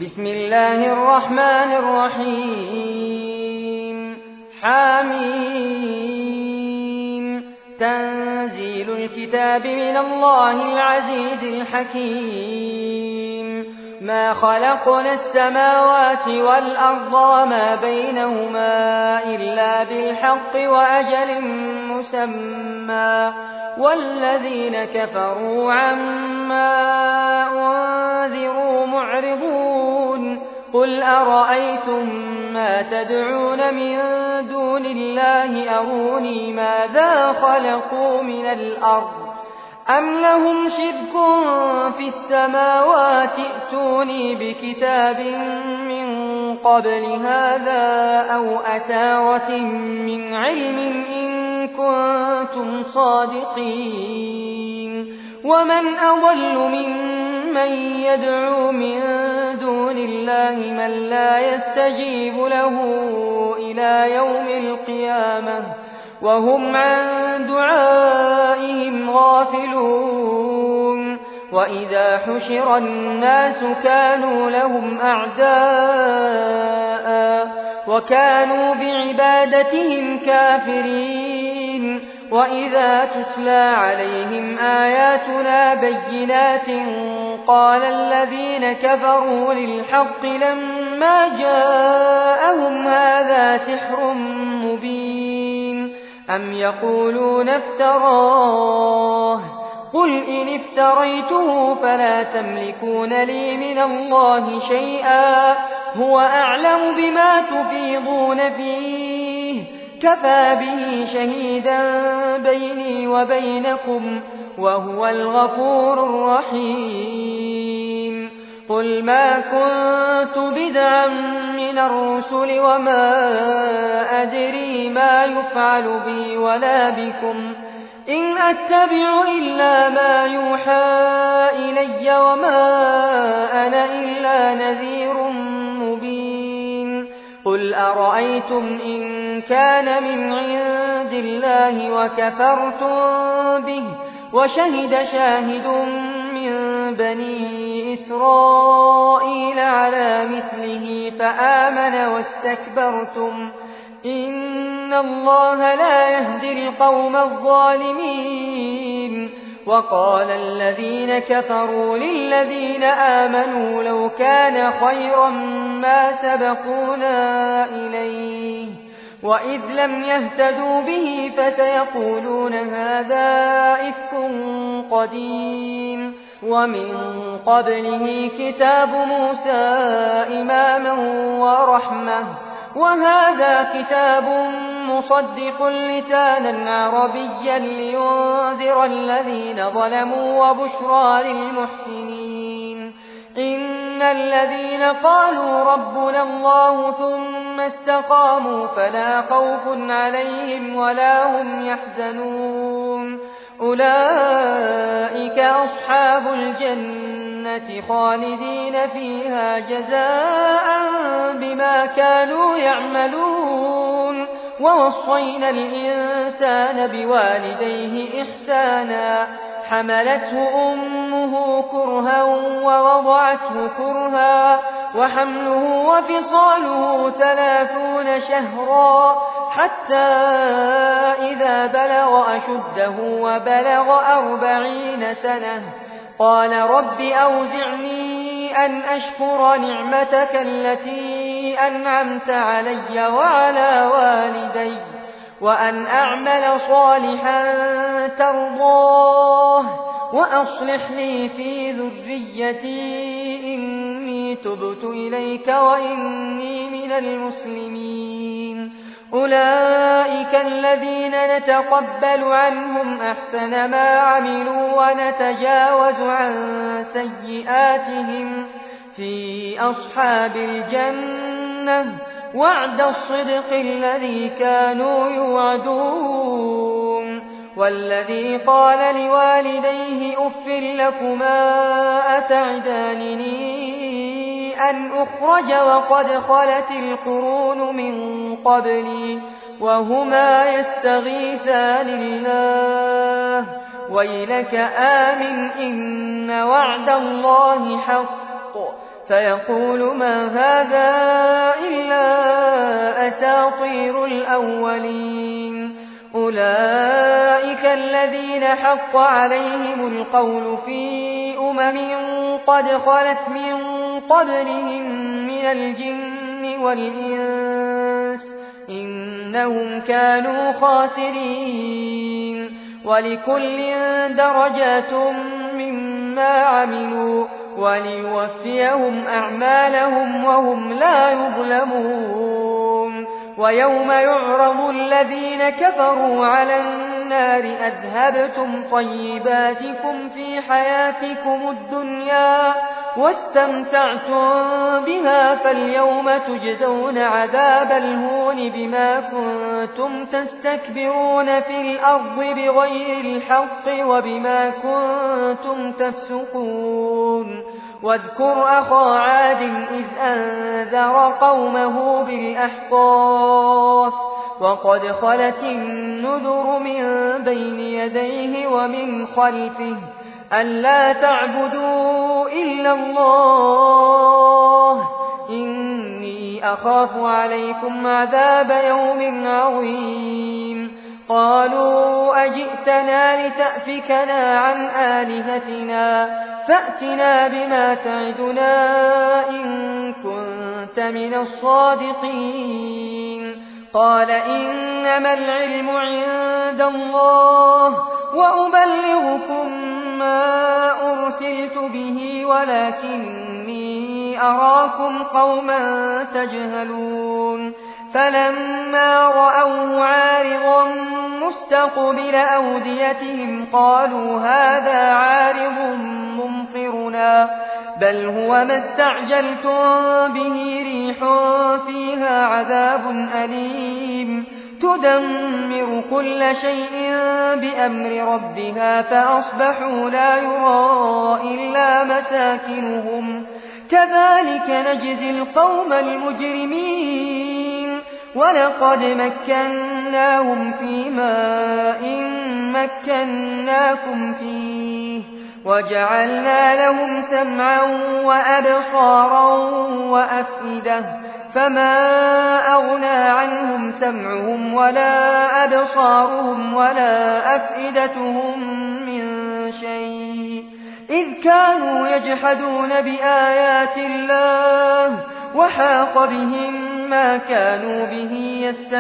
بسم الله الرحمن الرحيم حميم تنزيل الكتاب من الله العزيز الحكيم ما خلقنا السماوات والأرض وما بينهما إلا بالحق وأجل مسمى والذين كفروا عما أنذروا معرضون قل أرأيتم ما تدعون من دون الله أروني ماذا خلقوا من الأرض أم لهم شرك في السماوات ائتوني بكتاب من قبل هذا أو أثارة من علم إن كنتم صادقين ومن أضل ممن يدعو من دون الله من لا يستجيب له إلى يوم القيامة وهم عن دعائهم غافلون وإذا حشر الناس كانوا لهم أعداء وكانوا بعبادتهم كافرين وإذا تتلى عليهم آياتنا بينات قال الذين كفروا للحق لما جاءهم هذا سحر مبين أم يقولون افتراه قل إن افتريته فلا تملكون لي من الله شيئا هو أعلم بما تفيضون فيه كفى به شهيدا بيني وبينكم وهو الغفور الرحيم قل ما كنت بدعا من الرسل وما أدري ما يفعل بي ولا بكم إن أتبع إلا ما يوحى إلي وما أنا إلا نذير مبين قل أرأيتم إن كان من عند الله وكفرتم به وشهد شاهد من بني إسرائيل على مثله فآمن واستكبرتم إن الله لا يهدي القوم الظالمين وقال الذين كفروا للذين آمنوا لو كان خيرا ما سبقونا إليه وإذ لم يهتدوا به فسيقولون هذا إفك قديم ومن قبله كتاب موسى إماما ورحمة وهذا كتاب مصدق لسانا عربيا لينذر الذين ظلموا وبشرى للمحسنين إن الذين قالوا ربنا الله ثم استقاموا فلا خوف عليهم ولا هم يحزنون أولئك أصحاب الجنة خالدين فيها جزاء بما كانوا يعملون ووصينا الإنسان بوالديه إحسانا حملته أمه كرها ووضعته كرها وحمله وفصاله 30 شهرا حتى إذا بلغ أشده وبلغ 40 سنة قال رب أوزعني أن أشكر نعمتك التي أنعمت علي وعلى والدي وأن أعمل صالحا ترضاه وأصلح لي في ذريتي إني تبت إليك وإني من المسلمين أولئك الذين نتقبل عنهم أحسن ما عملوا ونتجاوز عن سيئاتهم في أصحاب الجنة وعد الصدق الذي كانوا يوعدون والذي قال لوالديه أف لكما أتعدانني أن أخرج وقد خلت القرون من قبلي وهما يستغيثان الله ويلك آمن إن وعد الله حق فيقول ما هذا إلا أساطير الأولين. أولئك الذين حق عليهم القول في قد خلت من قبلهم من الجن والإنس إنهم كانوا خاسرين. ولكل درجات مما عملوا وليوفيهم أعمالهم وهم لا يظلمون. ويوم يعرض الذين كفروا على النار أذهبتم طيباتكم في حياتكم الدنيا واستمتعتم بها فاليوم تجزون عذاب الهون بما كنتم تستكبرون في الأرض بغير الحق وبما كنتم تفسقون. واذكر أخا عاد إذ أنذر قومه بالأحقاف وقد خلت النذر من بين يديه ومن خلفه ألا تعبدوا إلا الله إني أخاف عليكم عذاب يوم عظيم. قالوا أجئتنا لتأفكنا عن آلهتنا فأتنا بما تعدنا إن كنت من الصادقين. قال إنما العلم عند الله وأبلغكم ما أرسلت به ولكني أراكم قوما تجهلون. فلما رأوه عارضا مستقبل أوديتهم قالوا هذا عارض ممطرنا بل هو ما استعجلتم به ريح فيها عذاب أليم تدمر كل شيء بأمر ربها فأصبحوا لا يرى إلا مساكنهم كذلك نجزي القوم المجرمين. ولقد مكناهم في ماء مكناكم فيه وجعلنا لهم سمعا وأبصارا وأفئدة فما أغنى عنهم سمعهم ولا أبصارهم ولا أفئدتهم من شيء إذ كانوا يجحدون بآيات الله وحاق بهم ما كانوا به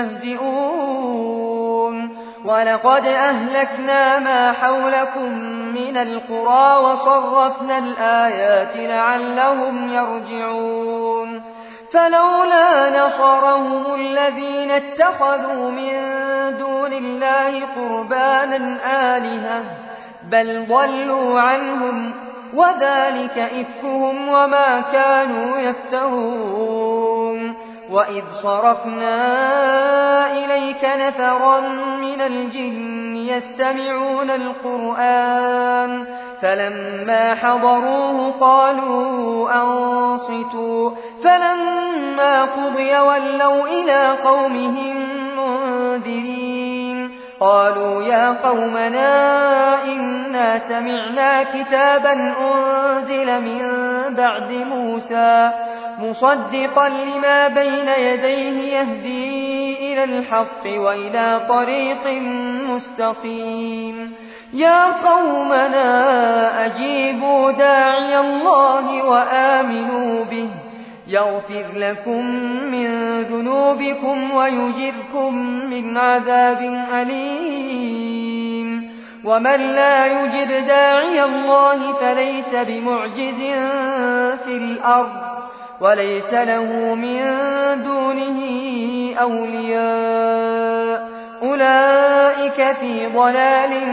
يستهزئون. ولقد أهلكنا ما حولكم من القرى وصرفنا الآيات لعلهم يرجعون. فلولا نصرهم الذين اتخذوا من دون الله قربانا آلهة بل ضلوا عنهم وذلك إفكهم وما كانوا يفترون. وإذ صرفنا إليك نفرا من الجن يستمعون القرآن فلما حضروه قالوا أنصتوا فلما قضي ولوا إلى قومهم منذرين. قالوا يا قومنا إنا سمعنا كتابا أنزل من بعد موسى مصدقا لما بين يديه يهدي إلى الحق وإلى طريق مستقيم. يا قومنا أجيبوا داعي الله وآمنوا به يغفر لكم من ذنوبكم ويجركم من عذاب أليم. ومن لا يجب داعي الله فليس بمعجز في الأرض وليس له من دونه أولياء أولئك في ضلال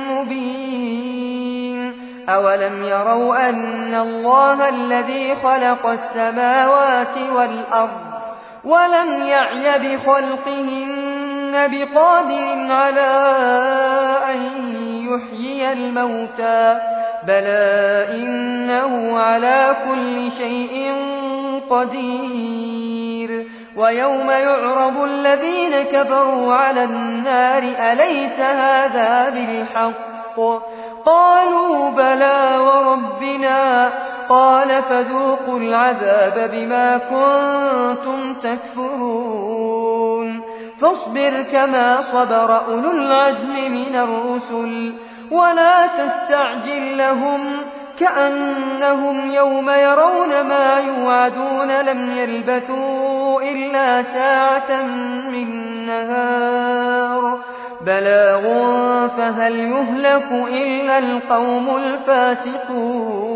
مبين. أولم يروا أن الله الذي خلق السماوات والأرض ولم يعي بخلقهن بقادر على أن يحيي الموتى بلى إنه على كل شيء قدير. ويوم يعرض الذين كفروا على النار أليس هذا بالحق قالوا بلى وربنا قال فذوقوا العذاب بما كنتم تكفرون فاصبر كما صبر أولو العزم من الرسل ولا تستعجل لهم كأنهم يوم يرون ما يوعدون لم يلبثوا إلا ساعة من نهار بلاغ فهل يهلك إلا القوم الفاسقون